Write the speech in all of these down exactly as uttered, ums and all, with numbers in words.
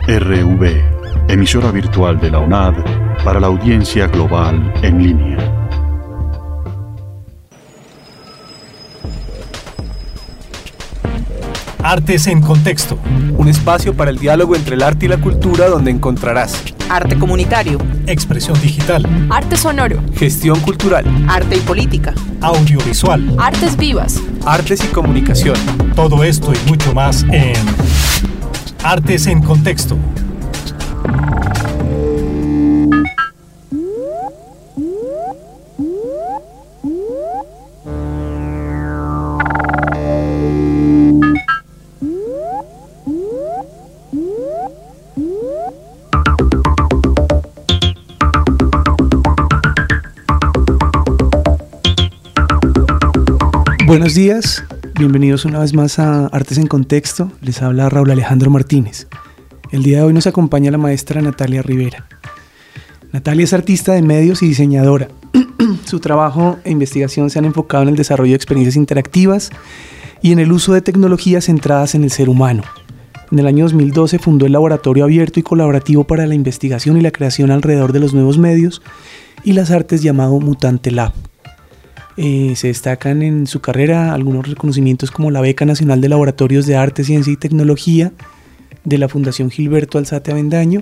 R V, emisora virtual de la UNAD para la audiencia global en línea. Artes en Contexto. Un espacio para el diálogo entre el arte y la cultura donde encontrarás arte comunitario, expresión digital, arte sonoro, gestión cultural, arte y política, audiovisual, artes vivas, artes y comunicación. Todo esto y mucho más en Artes en Contexto. Buenos días, bienvenidos una vez más a Artes en Contexto. Les habla Raúl Alejandro Martínez. El día de hoy nos acompaña la maestra Natalia Rivera. Natalia es artista de medios y diseñadora. Su trabajo e investigación se han enfocado en el desarrollo de experiencias interactivas y en el uso de tecnologías centradas en el ser humano. En el año dos mil doce fundó el Laboratorio Abierto y Colaborativo para la Investigación y la Creación alrededor de los nuevos medios y las artes llamado Mutante Lab. Eh, se destacan en su carrera algunos reconocimientos como la Beca Nacional de Laboratorios de Arte, Ciencia y Tecnología de la Fundación Gilberto Alzate Avendaño,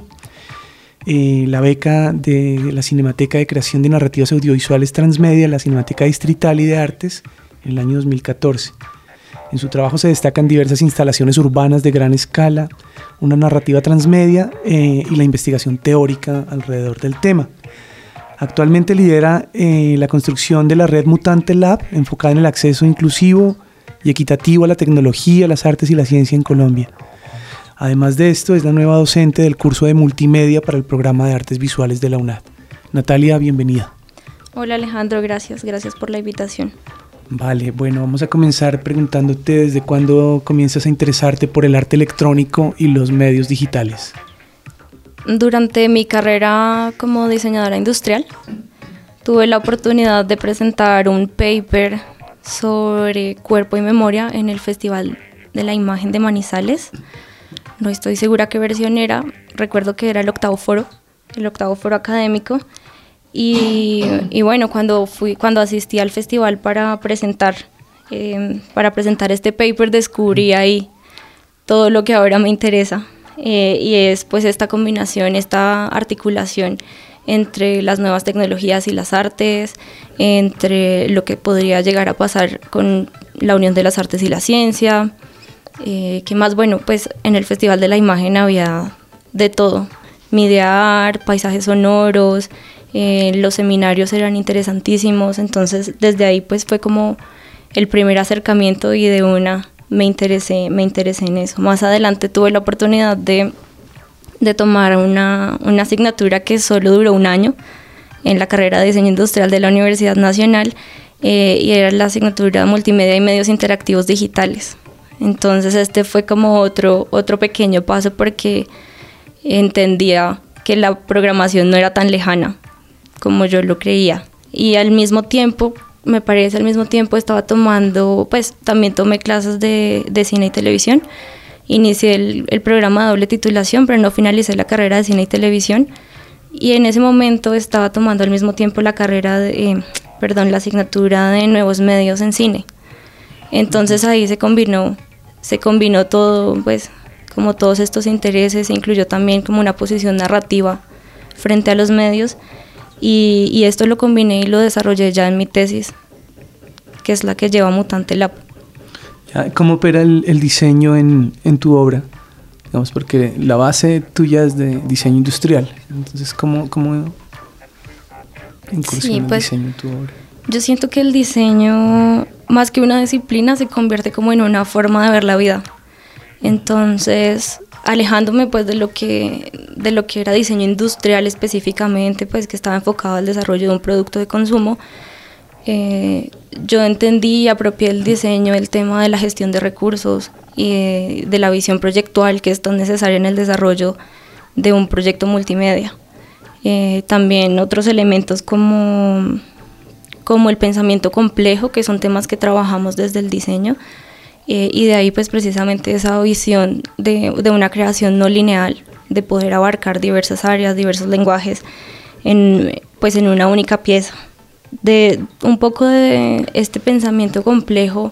eh, la beca de la Cinemateca de Creación de Narrativas Audiovisuales Transmedia, la Cinemateca Distrital y de Artes en el año dos mil catorce. En su trabajo se destacan diversas instalaciones urbanas de gran escala, una narrativa transmedia eh, y la investigación teórica alrededor del tema. Actualmente lidera eh, la construcción de la red Mutante Lab, enfocada en el acceso inclusivo y equitativo a la tecnología, las artes y la ciencia en Colombia. Además de esto, es la nueva docente del curso de multimedia para el programa de artes visuales de la UNAD. Natalia, bienvenida. Hola Alejandro, gracias, gracias por la invitación. Vale, bueno, vamos a comenzar preguntándote desde cuándo comienzas a interesarte por el arte electrónico y los medios digitales. Durante mi carrera como diseñadora industrial, tuve la oportunidad de presentar un paper sobre cuerpo y memoria en el Festival de la Imagen de Manizales. No estoy segura qué versión era, recuerdo que era el octavo foro, el octavo foro académico. Y, y bueno, cuando fui, cuando asistí al festival para presentar, eh, para presentar este paper, descubrí ahí todo lo que ahora me interesa. Eh, y es pues esta combinación, esta articulación entre las nuevas tecnologías y las artes, entre lo que podría llegar a pasar con la unión de las artes y la ciencia. Eh, que más, bueno, pues en el Festival de la Imagen había de todo, media art, paisajes sonoros, eh, los seminarios eran interesantísimos, entonces desde ahí pues fue como el primer acercamiento y de una me interesé, me interesé en eso. Más adelante tuve la oportunidad de, de tomar una, una asignatura que solo duró un año en la carrera de Diseño Industrial de la Universidad Nacional eh, y era la asignatura Multimedia y Medios Interactivos Digitales. Entonces este fue como otro, otro pequeño paso porque entendía que la programación no era tan lejana como yo lo creía. Y al mismo tiempo, me parece al mismo tiempo estaba tomando, pues también tomé clases de, de cine y televisión. Inicié el, el programa de doble titulación, pero no finalicé la carrera de cine y televisión. Y en ese momento estaba tomando al mismo tiempo la carrera de, eh, perdón, la asignatura de nuevos medios en cine. Entonces ahí se combinó, se combinó todo, pues como todos estos intereses, se incluyó también como una posición narrativa frente a los medios y, y esto lo combiné y lo desarrollé ya en mi tesis, que es la que lleva Mutante Lab. ¿Cómo opera el, el diseño en, en tu obra? Digamos, porque la base tuya es de diseño industrial, entonces ¿cómo, cómo incursiona sí, pues, el diseño en tu obra? Yo siento que el diseño, más que una disciplina, se convierte como en una forma de ver la vida. Entonces, alejándome pues de lo que de lo que era diseño industrial específicamente, pues que estaba enfocado al desarrollo de un producto de consumo, eh, yo entendí y apropié el diseño, el tema de la gestión de recursos y de, de la visión proyectual que es tan necesaria en el desarrollo de un proyecto multimedia. Eh, también otros elementos como como el pensamiento complejo, que son temas que trabajamos desde el diseño, eh, y de ahí pues precisamente esa visión de, de una creación no lineal, de poder abarcar diversas áreas, diversos lenguajes en, pues en una única pieza. De un poco de este pensamiento complejo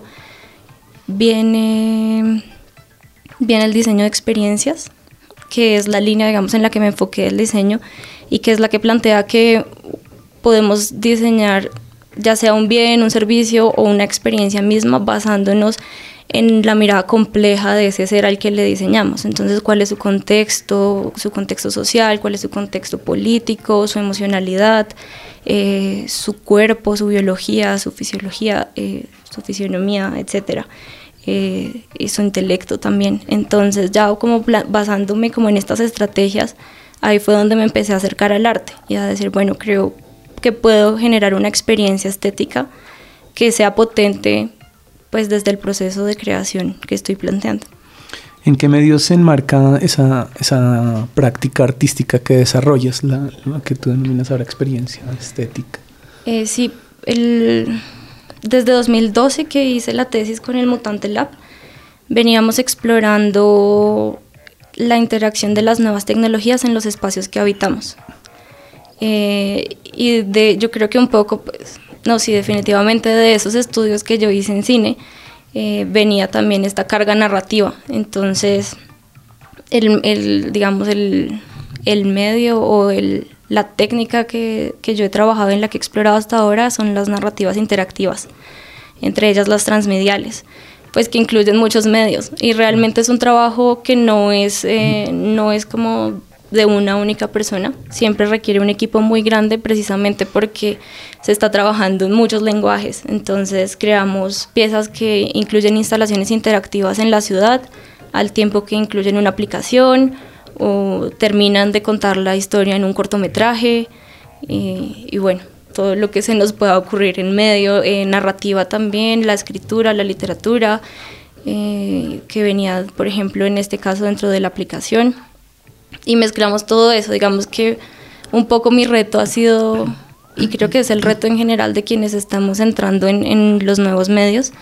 viene, viene el diseño de experiencias, que es la línea, digamos, en la que me enfoqué el diseño y que es la que plantea que podemos diseñar ya sea un bien, un servicio o una experiencia misma basándonos en la mirada compleja de ese ser al que le diseñamos. Entonces, ¿cuál es su contexto, su contexto social, cuál es su contexto político, su emocionalidad, eh, su cuerpo, su biología, su fisiología, eh, su fisionomía, etcétera? Eh, y su intelecto también. Entonces, ya como basándome como en estas estrategias, ahí fue donde me empecé a acercar al arte y a decir, bueno, creo que puedo generar una experiencia estética que sea potente pues desde el proceso de creación que estoy planteando. ¿En qué medios se enmarca esa, esa práctica artística que desarrollas, la, la que tú denominas ahora experiencia estética? Eh, sí, el, desde dos mil doce que hice la tesis con el Mutante Lab, veníamos explorando la interacción de las nuevas tecnologías en los espacios que habitamos. Eh, y de, yo creo que un poco, pues, no, sí, definitivamente de esos estudios que yo hice en cine, eh, venía también esta carga narrativa. Entonces, el, el, digamos, el, el medio o el, la técnica que, que yo he trabajado, en la que he explorado hasta ahora, son las narrativas interactivas, entre ellas las transmediales, pues que incluyen muchos medios. Y realmente es un trabajo que no es, eh, no es como de una única persona, siempre requiere un equipo muy grande precisamente porque se está trabajando en muchos lenguajes. Entonces creamos piezas que incluyen instalaciones interactivas en la ciudad, al tiempo que incluyen una aplicación o terminan de contar la historia en un cortometraje y, y bueno, todo lo que se nos pueda ocurrir en medio, eh, narrativa también, la escritura, la literatura, eh, que venía, por ejemplo, en este caso dentro de la aplicación. Y mezclamos todo eso. Digamos que un poco mi reto ha sido, y creo que es el reto en general de quienes estamos entrando en, en los nuevos medios,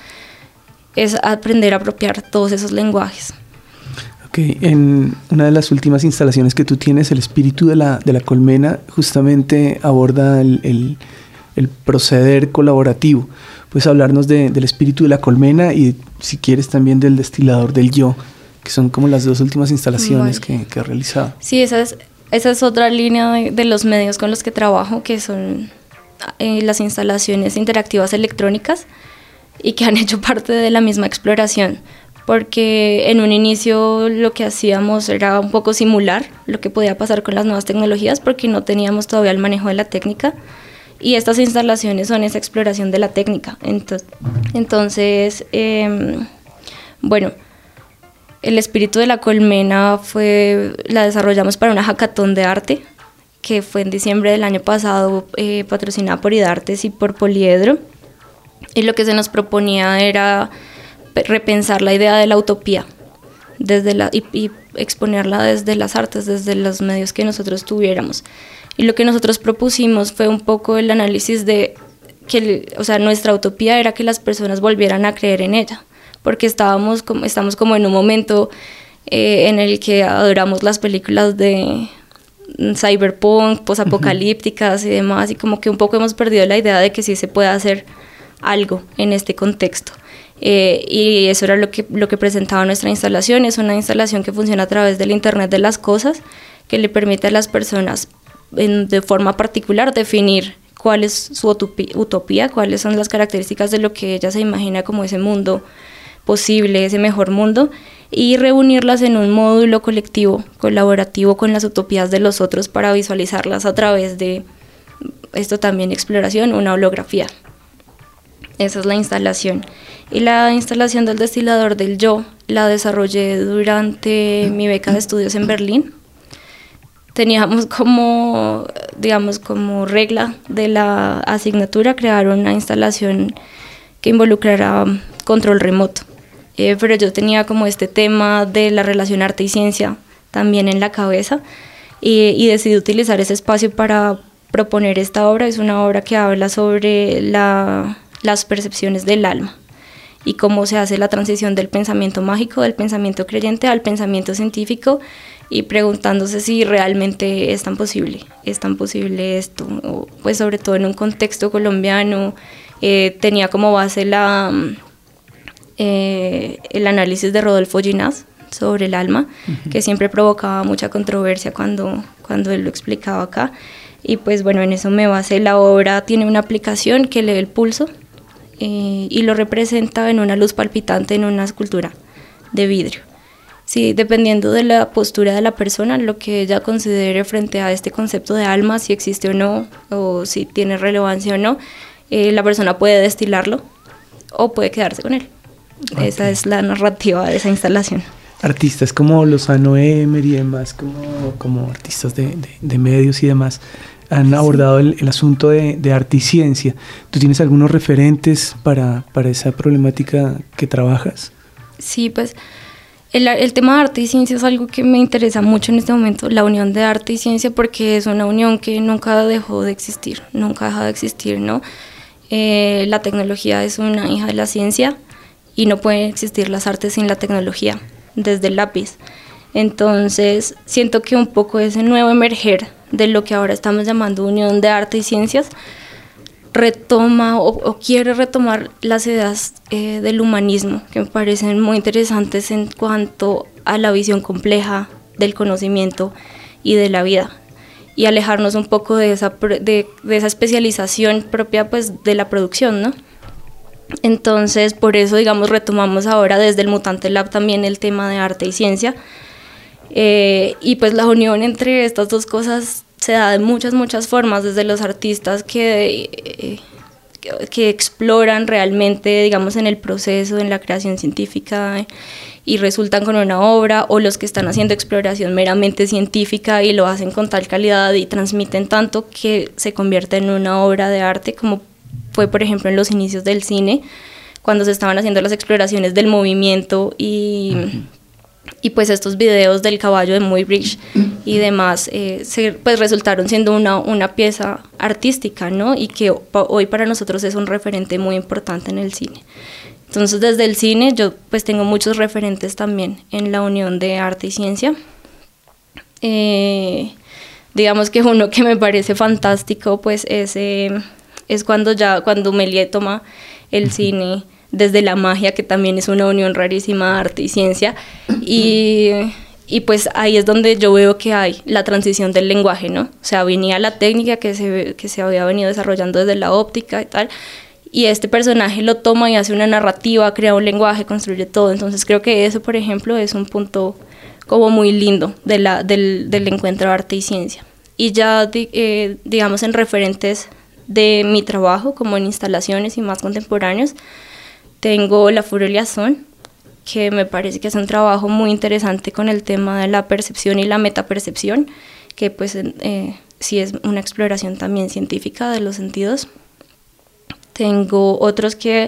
es aprender a apropiar todos esos lenguajes. Ok, en una de las últimas instalaciones que tú tienes, el espíritu de la, de la colmena, justamente aborda el, el, el proceder colaborativo. Puedes hablarnos de, del espíritu de la colmena y, si quieres, también del destilador del yo, que son como las dos últimas instalaciones vale. que, que he realizado. Sí, esa es, esa es otra línea de, de los medios con los que trabajo, que son eh, las instalaciones interactivas electrónicas y que han hecho parte de la misma exploración, porque en un inicio lo que hacíamos era un poco simular lo que podía pasar con las nuevas tecnologías, porque no teníamos todavía el manejo de la técnica, y estas instalaciones son esa exploración de la técnica. Entonces, entonces eh, bueno, el espíritu de la colmena fue, la desarrollamos para una hackathon de arte, que fue en diciembre del año pasado, eh, patrocinada por IDARTES y por Poliedro, y lo que se nos proponía era repensar la idea de la utopía desde la, y, y exponerla desde las artes, desde los medios que nosotros tuviéramos. Y lo que nosotros propusimos fue un poco el análisis de que, o sea, nuestra utopía era que las personas volvieran a creer en ella, porque estábamos como, estamos como en un momento eh, en el que adoramos las películas de cyberpunk, posapocalípticas y demás, y como que un poco hemos perdido la idea de que sí se puede hacer algo en este contexto. Eh, y eso era lo que, lo que presentaba nuestra instalación. Es una instalación que funciona a través del Internet de las cosas, que le permite a las personas en, de forma particular definir cuál es su utopía, utopía, cuáles son las características de lo que ella se imagina como ese mundo posible, ese mejor mundo, y reunirlas en un módulo colectivo, colaborativo con las utopías de los otros para visualizarlas a través de, esto también exploración, una holografía. Esa es la instalación. Y la instalación del destilador del yo la desarrollé durante mi beca de estudios en Berlín. Teníamos como, digamos, como regla de la asignatura crear una instalación que involucrara control remoto. Eh, pero yo tenía como este tema de la relación arte y ciencia también en la cabeza, y, y decidí utilizar ese espacio para proponer esta obra. Es una obra que habla sobre la, las percepciones del alma y cómo se hace la transición del pensamiento mágico, del pensamiento creyente al pensamiento científico, y preguntándose si realmente es tan posible, es tan posible esto, o, pues sobre todo en un contexto colombiano. Eh, tenía como base la, eh, el análisis de Rodolfo Ginás sobre el alma, uh-huh. que siempre provocaba mucha controversia cuando, cuando él lo explicaba acá, y pues bueno, en eso me basé. La obra tiene una aplicación que lee el pulso eh, y lo representa en una luz palpitante en una escultura de vidrio. Sí, dependiendo de la postura de la persona, lo que ella considere frente a este concepto de alma, si existe o no, o si tiene relevancia o no, eh, la persona puede destilarlo o puede quedarse con él. Okay. Esa es la narrativa de esa instalación. Artistas como Lozano Emer y demás, como, como artistas de, de, de medios y demás, han abordado el, el asunto de, de arte y ciencia. ¿Tú tienes algunos referentes para, para esa problemática que trabajas? Sí, pues el, el tema de arte y ciencia es algo que me interesa mucho en este momento, la unión de arte y ciencia, porque es una unión que nunca dejó de existir, nunca deja de existir, ¿no? Eh, la tecnología es una hija de la ciencia y no pueden existir las artes sin la tecnología, desde el lápiz. Entonces siento que un poco ese nuevo emerger de lo que ahora estamos llamando unión de arte y ciencias retoma o, o quiere retomar las ideas eh, del humanismo, que me parecen muy interesantes en cuanto a la visión compleja del conocimiento y de la vida, y alejarnos un poco de esa, de, de esa especialización propia pues de la producción, ¿no? Entonces por eso, digamos, retomamos ahora desde el Mutante Lab también el tema de arte y ciencia, eh, y pues la unión entre estas dos cosas se da de muchas, muchas formas, desde los artistas que, eh, que, que exploran realmente, digamos, en el proceso, en la creación científica, eh, y resultan con una obra, o los que están haciendo exploración meramente científica y lo hacen con tal calidad y transmiten tanto que se convierte en una obra de arte, como fue, por ejemplo, en los inicios del cine, cuando se estaban haciendo las exploraciones del movimiento y... Uh-huh. Y pues estos videos del caballo de Muybridge y demás eh, se, pues resultaron siendo una, una pieza artística, ¿no? Y que hoy para nosotros es un referente muy importante en el cine. Entonces desde el cine yo pues tengo muchos referentes también en la unión de arte y ciencia. Eh, digamos que uno que me parece fantástico pues es, eh, es cuando ya cuando Méliès toma el uh-huh. cine desde la magia, que también es una unión rarísima de arte y ciencia, y, y pues ahí es donde yo veo que hay la transición del lenguaje, ¿no? O sea, venía la técnica que se, que se había venido desarrollando desde la óptica y tal, y este personaje lo toma y hace una narrativa, crea un lenguaje, construye todo. Entonces creo que eso, por ejemplo, es un punto como muy lindo de la, del, del encuentro de arte y ciencia. Y ya, eh, digamos, en referentes de mi trabajo, como en instalaciones y más contemporáneos, tengo la Fureur Liaison, que me parece que hace un trabajo muy interesante con el tema de la percepción y la metapercepción, que pues eh, sí es una exploración también científica de los sentidos. Tengo otros que,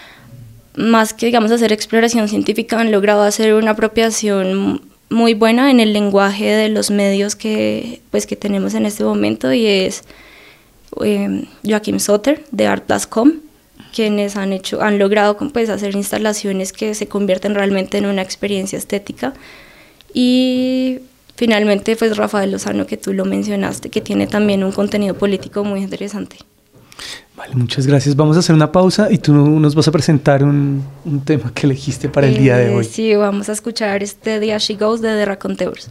más que digamos hacer exploración científica, han logrado hacer una apropiación muy buena en el lenguaje de los medios que, pues, que tenemos en este momento, y es eh, Joachim Soter de art punto com, quienes han hecho, han logrado pues, hacer instalaciones que se convierten realmente en una experiencia estética. Y finalmente pues Rafael Lozano, que tú lo mencionaste, que tiene también un contenido político muy interesante. Vale, muchas gracias. Vamos a hacer una pausa y tú nos vas a presentar un, un tema que elegiste para el eh, día de hoy. Sí, vamos a escuchar este The As She Goes de The Raconteurs.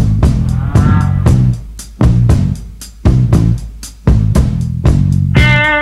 Ah!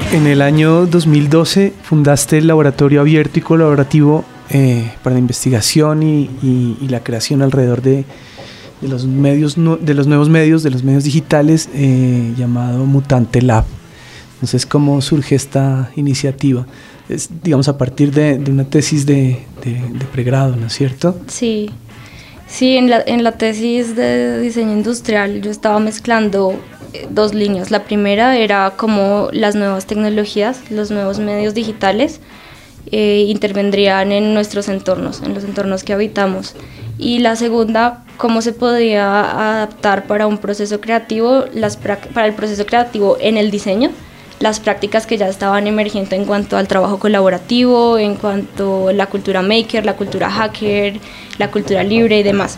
En el año dos mil doce fundaste el Laboratorio Abierto y Colaborativo eh, para la investigación y, y, y la creación alrededor de, de, los medios, de los nuevos medios, de los medios digitales, eh, llamado Mutante Lab. Entonces, ¿cómo surge esta iniciativa? Es, digamos, a partir de, de una tesis de, de, de pregrado, ¿no es cierto? Sí, sí, en la, en la tesis de diseño industrial yo estaba mezclando dos líneas. La primera era cómo las nuevas tecnologías, los nuevos medios digitales eh, intervendrían en nuestros entornos, en los entornos que habitamos. Y la segunda, cómo se podía adaptar para un proceso creativo, las para el proceso creativo en el diseño, las prácticas que ya estaban emergiendo en cuanto al trabajo colaborativo, en cuanto a la cultura maker, la cultura hacker, la cultura libre y demás.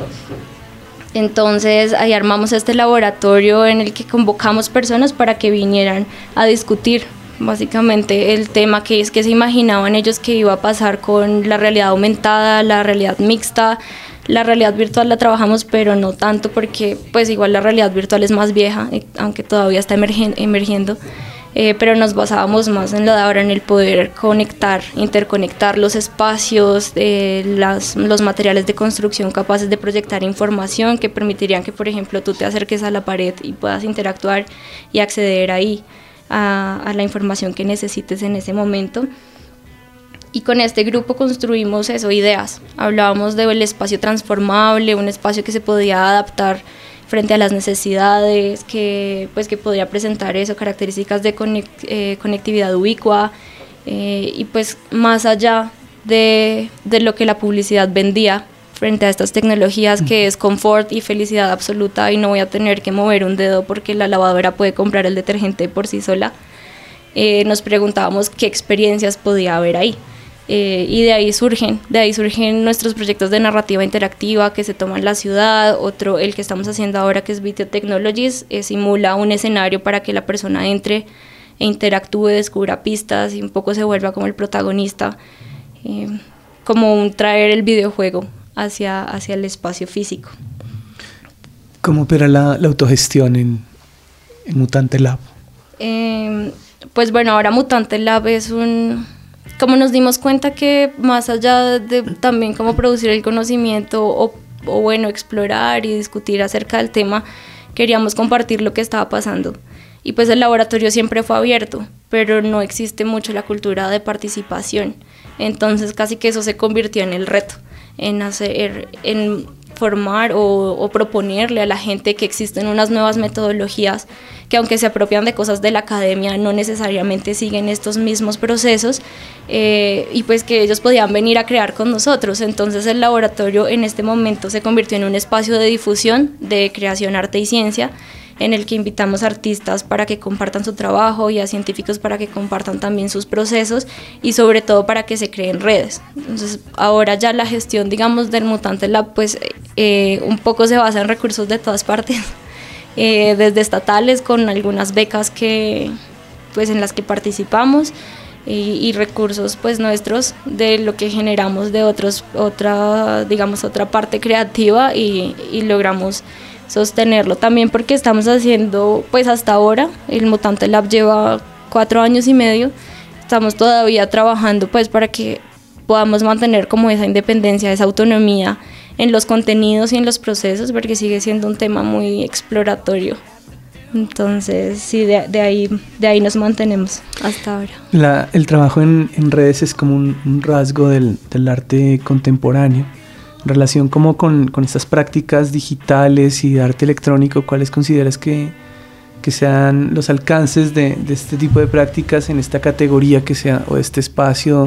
Entonces ahí armamos este laboratorio en el que convocamos personas para que vinieran a discutir básicamente el tema que es que se imaginaban ellos que iba a pasar con la realidad aumentada, la realidad mixta. La realidad virtual la trabajamos, pero no tanto porque pues igual la realidad virtual es más vieja, aunque todavía está emergiendo. Eh, pero nos basábamos más en lo de ahora, en el poder conectar, interconectar los espacios, eh, las, los materiales de construcción capaces de proyectar información que permitirían que, por ejemplo, tú te acerques a la pared y puedas interactuar y acceder ahí a, a la información que necesites en ese momento. Y con este grupo construimos eso, ideas. Hablábamos del espacio transformable, un espacio que se podía adaptar frente a las necesidades, que, pues, que podría presentar eso, características de conect, eh, conectividad ubicua, eh, y pues más allá de, de lo que la publicidad vendía frente a estas tecnologías, que es confort y felicidad absoluta y no voy a tener que mover un dedo porque la lavadora puede comprar el detergente por sí sola, eh, nos preguntábamos qué experiencias podía haber ahí. Eh, y de ahí surgen, de ahí surgen nuestros proyectos de narrativa interactiva que se toman la ciudad. Otro, el que estamos haciendo ahora, que es Video Technologies, eh, simula un escenario para que la persona entre e interactúe, descubra pistas y un poco se vuelva como el protagonista, eh, como un traer el videojuego hacia, hacia el espacio físico. ¿Cómo opera la, la autogestión en, en Mutante Lab? Eh, pues bueno, ahora Mutante Lab es un... Como nos dimos cuenta que más allá de también cómo producir el conocimiento o, o bueno, explorar y discutir acerca del tema, queríamos compartir lo que estaba pasando. Y pues el laboratorio siempre fue abierto, pero no existe mucho la cultura de participación. Entonces casi que eso se convirtió en el reto, en hacer, en formar o, o proponerle a la gente que existen unas nuevas metodologías que, aunque se apropian de cosas de la academia, no necesariamente siguen estos mismos procesos, eh, y pues que ellos podían venir a crear con nosotros. Entonces el laboratorio en este momento se convirtió en un espacio de difusión de creación, arte y ciencia, en el que invitamos a artistas para que compartan su trabajo y a científicos para que compartan también sus procesos y sobre todo para que se creen redes. Entonces ahora ya la gestión, digamos, del Mutante Lab pues eh, un poco se basa en recursos de todas partes, eh, desde estatales con algunas becas que pues en las que participamos y, y recursos pues nuestros de lo que generamos de otros, otra, digamos, otra parte creativa y, y logramos sostenerlo también porque estamos haciendo, pues hasta ahora, el Mutante Lab lleva cuatro años y medio, estamos todavía trabajando pues para que podamos mantener como esa independencia, esa autonomía en los contenidos y en los procesos, porque sigue siendo un tema muy exploratorio. Entonces, sí, de, de, ahí, de ahí nos mantenemos hasta ahora. La, el trabajo en, en redes es como un, un rasgo del, del arte contemporáneo. En relación como con, con estas prácticas digitales y de arte electrónico, ¿cuáles consideras que, que sean los alcances de, de este tipo de prácticas en esta categoría que sea, o este espacio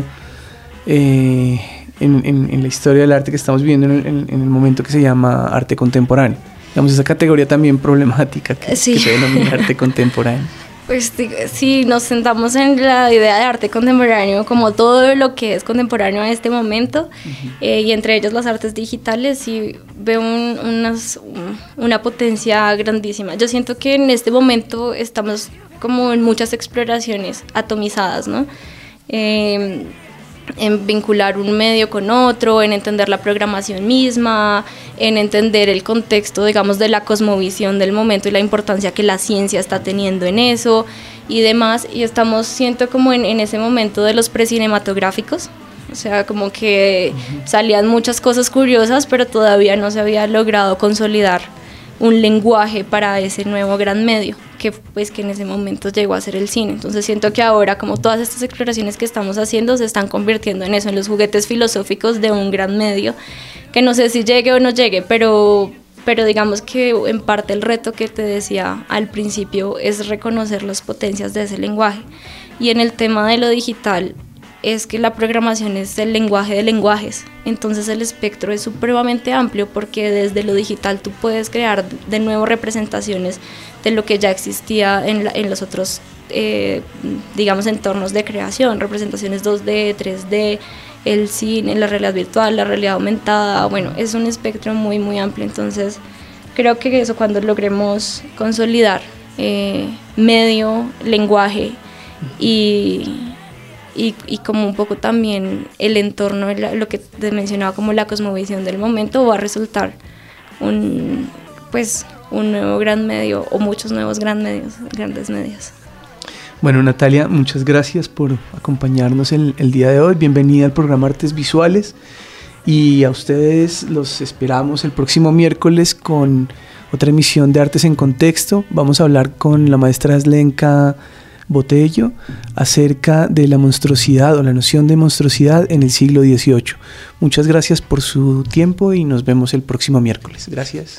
eh, en, en, en la historia del arte que estamos viviendo en el, en, en el momento que se llama arte contemporáneo? Digamos, esa categoría también problemática que, sí. que se denomina arte contemporáneo. Pues si nos sentamos en la idea de arte contemporáneo como todo lo que es contemporáneo en este momento, uh-huh. eh, y entre ellos las artes digitales, sí veo un, unas, un, una potencia grandísima. Yo siento que en este momento estamos como en muchas exploraciones atomizadas, ¿no? Eh, en vincular un medio con otro, en entender la programación misma, en entender el contexto, digamos, de la cosmovisión del momento y la importancia que la ciencia está teniendo en eso, y demás, y estamos, siento como en, en ese momento de los precinematográficos, o sea, como que salían muchas cosas curiosas, pero todavía no se había logrado consolidar un lenguaje para ese nuevo gran medio, que pues que en ese momento llegó a ser el cine. Entonces siento que ahora, como todas estas exploraciones que estamos haciendo, se están convirtiendo en eso, en los juguetes filosóficos de un gran medio, que no sé si llegue o no llegue, pero, pero digamos que en parte el reto que te decía al principio es reconocer las potencias de ese lenguaje. Y en el tema de lo digital, es que la programación es el lenguaje de lenguajes, entonces el espectro es supremamente amplio, porque desde lo digital tú puedes crear de nuevo representaciones de lo que ya existía en, la, en los otros, eh, digamos, entornos de creación, representaciones dos D, tres D, el cine, la realidad virtual, la realidad aumentada, bueno, es un espectro muy, muy amplio. Entonces creo que eso, cuando logremos consolidar eh, medio, lenguaje y... Y, y como un poco también el entorno, lo que te mencionaba como la cosmovisión del momento, va a resultar un, pues, un nuevo gran medio o muchos nuevos gran medios, grandes medios. Bueno, Natalia, muchas gracias por acompañarnos el, el día de hoy. Bienvenida al programa Artes Visuales, y a ustedes los esperamos el próximo miércoles con otra emisión de Artes en Contexto. Vamos a hablar con la maestra Aslenka Botello acerca de la monstruosidad o la noción de monstruosidad en el siglo dieciocho. Muchas gracias por su tiempo y nos vemos el próximo miércoles. Gracias.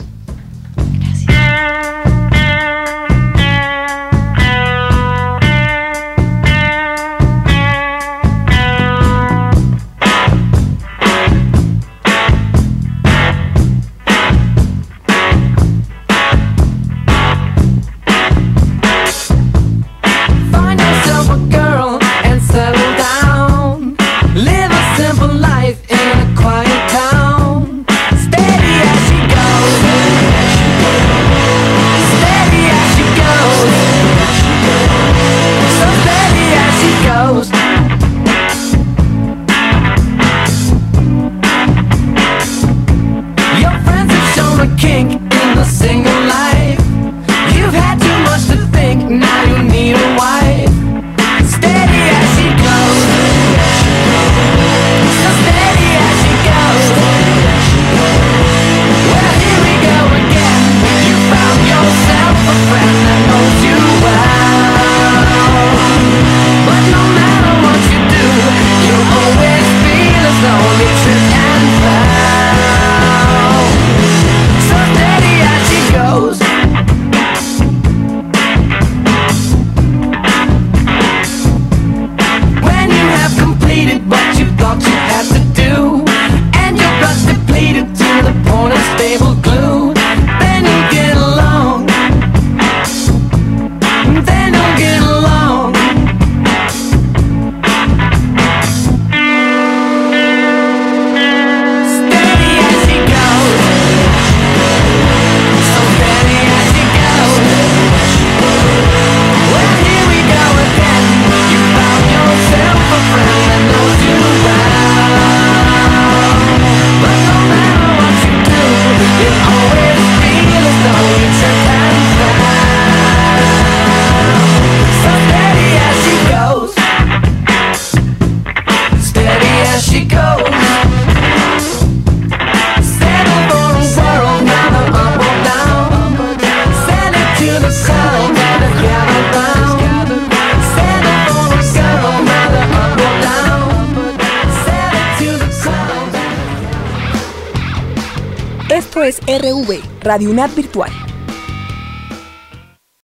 Esto es R V, Radio UNAD Virtual.